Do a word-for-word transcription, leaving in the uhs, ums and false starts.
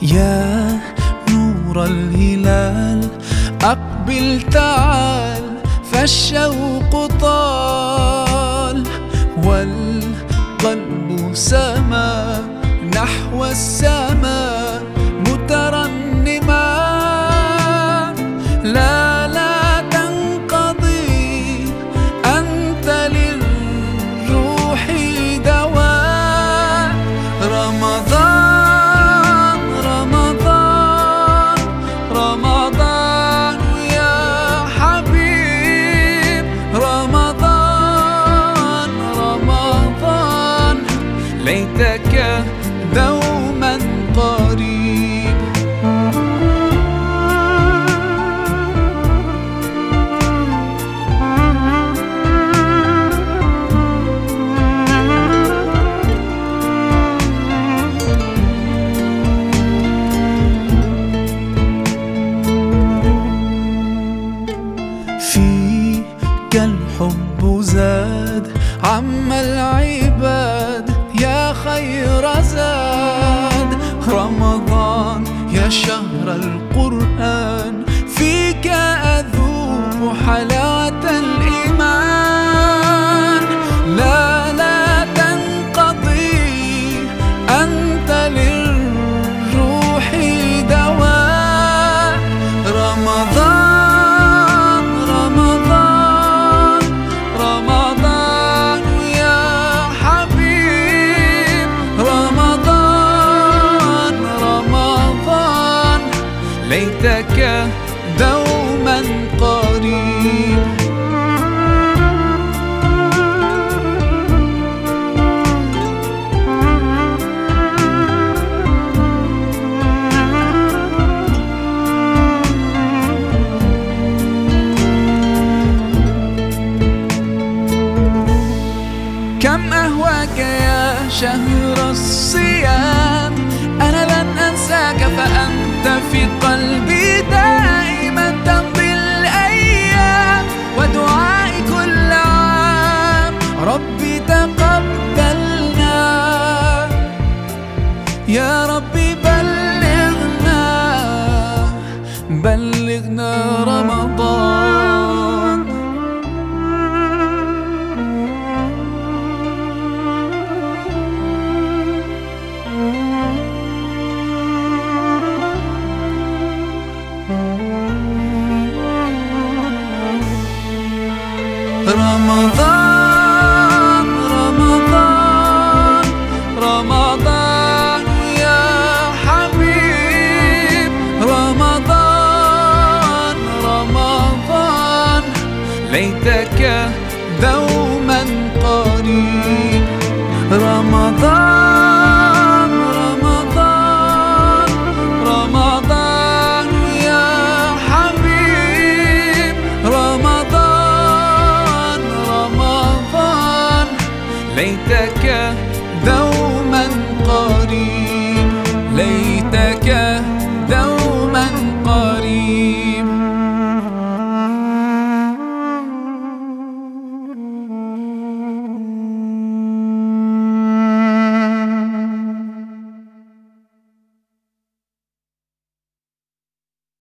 يا نور الهلال أقبل تعال، فالشوق طال والقلب سما نحو السماء مترنما. لا لا تنقضي، أنت للروح دواء. رمضان رمضان رمضان يا حبيب، رمضان رمضان ليتك دوما قريب. فيك الحب زاد عم العباد، يا خير زاد. رمضان يا شهر القرآن، فيك أذوق حلاوة الإيمان. لا لا تنقضي، أنت للروح دواء. رمضان رمضان رمضان يا حبيب، رمضان رمضان ليتك دوما قريب. كم أهواك يا شهر الصيام، أنا لن أنساك فأنت في قلبي دائما. تمضي الأيام ودعائي كل عام، ربي تقبلنا يا ربي، بلغنا بلغنا رمضان. رمضان رمضان رمضان يا حبيب، رمضان رمضان ليتك دوما قريب. رمضان رمضان رمضان يا حبيب، رمضان رمضان ليتك دوما قريب.